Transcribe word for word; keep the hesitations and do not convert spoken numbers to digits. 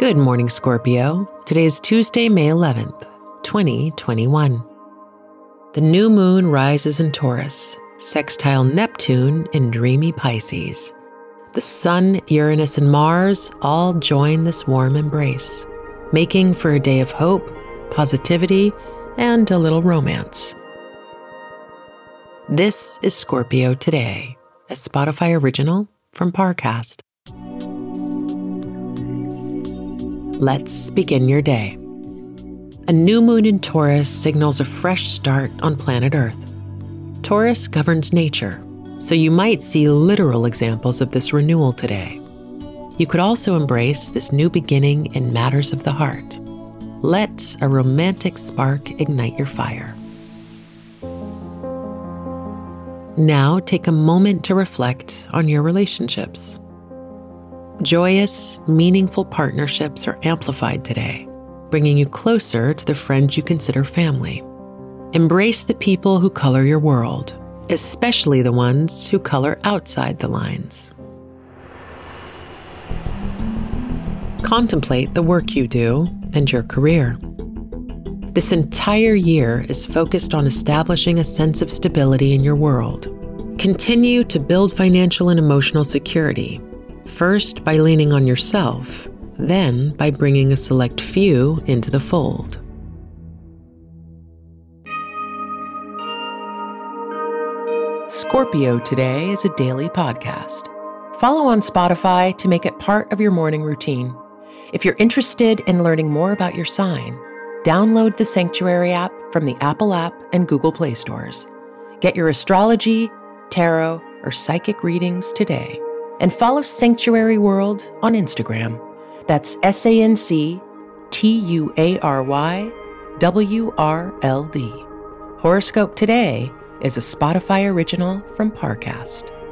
Good morning, Scorpio. Today is Tuesday, May eleventh, twenty twenty-one. The new moon rises in Taurus, sextile Neptune in dreamy Pisces. The Sun, Uranus, and Mars all join this warm embrace, making for a day of hope, positivity, and a little romance. This is Scorpio Today, a Spotify original from Parcast. Let's begin your day. A new moon in Taurus signals a fresh start on planet Earth. Taurus governs nature, so you might see literal examples of this renewal today. You could also embrace this new beginning in matters of the heart. Let a romantic spark ignite your fire. Now take a moment to reflect on your relationships. Joyous, meaningful partnerships are amplified today, bringing you closer to the friends you consider family. Embrace the people who color your world, especially the ones who color outside the lines. Contemplate the work you do and your career. This entire year is focused on establishing a sense of stability in your world. Continue to build financial and emotional security, first by leaning on yourself, then by bringing a select few into the fold. Scorpio Today is a daily podcast. Follow on Spotify to make it part of your morning routine. If you're interested in learning more about your sign, download the Sanctuary app from the Apple app and Google Play stores. Get your astrology, tarot, or psychic readings today. And follow Sanctuary World on Instagram. That's S A N C T U A R Y W R L D. Horoscope Today is a Spotify original from Parcast.